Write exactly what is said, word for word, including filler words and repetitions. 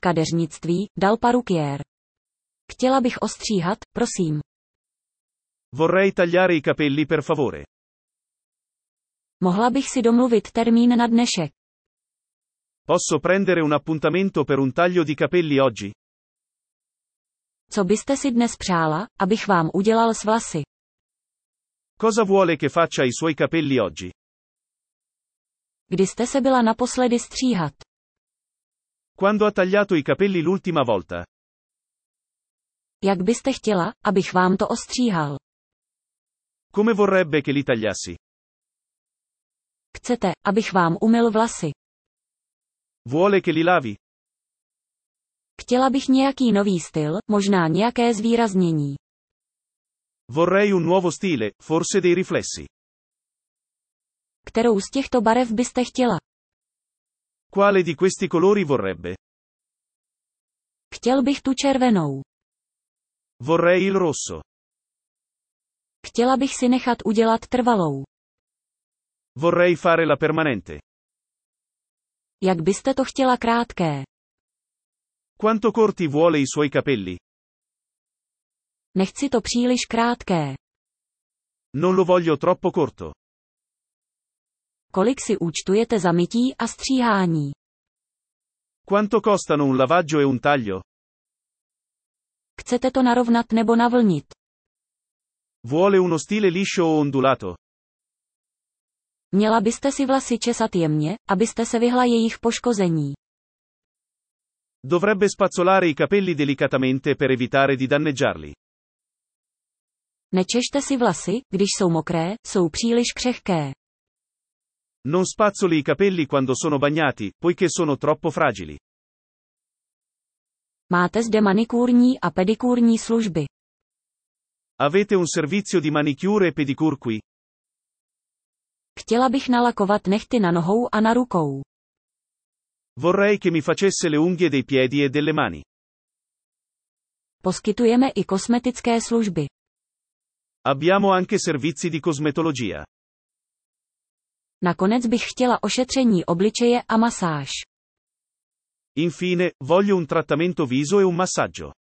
kadeřnictví, dal parukiér. Chtěla bych ostříhat, prosím. Vorrei tagliare i capelli per favore. Mohla bych si domluvit termín na dnešek. Posso prendere un appuntamento per un taglio di capelli oggi? Co byste si dnes přála, abych vám udělal s vlasy? Cosa vuole che faccia i suoi capelli oggi? Kdy jste se byla naposledy stříhat? Quando ha tagliato i capelli l'ultima volta? Jak byste chtěla, abych vám to ostříhal? Come vorrebbe che li tagliassi? Chcete, abych vám umyl vlasy? Vuole che li lavi? Chtěla bych nějaký nový styl, možná nějaké zvýraznění. Vorrei un nuovo stile, forse dei riflessi. Kterou z těchto barev byste chtěla? Quale di questi colori vorrebbe? Chtěl bych tu červenou. Vorrei il rosso. Chtěla bych si nechat udělat trvalou. Vorrei fare la permanente. Jak byste to chtěla krátké? Quanto corti vuole i suoi capelli? Nechci to příliš krátké. Non lo voglio troppo corto. Kolik si účtujete za mytí a stříhání? Quanto costano un lavaggio e un taglio? Chcete to narovnat nebo navlnit? Vuole uno stile liscio o ondulato? Měla byste si vlasy česat jemně, abyste se vyhla jejich poškození. Dovrebbe spazzolare i capelli delicatamente per evitare di danneggiarli. Nečešte si vlasy, když jsou mokré, jsou příliš křehké. Non spazzoli i capelli quando sono bagnati, poiché sono troppo fragili. Máte zde manikúrní a pedikúrní služby. Avete un servizio di manicure e pedicure qui? Chtěla bych nalakovat nehty na nohou a na rukou. Vorrei che mi facesse le unghie dei piedi e delle mani. Poskytujeme i kosmetické služby. Abbiamo anche servizi di cosmetologia. Nakonec bych chtěla ošetření obličeje a masáž. Infine, voglio un trattamento viso e un massaggio.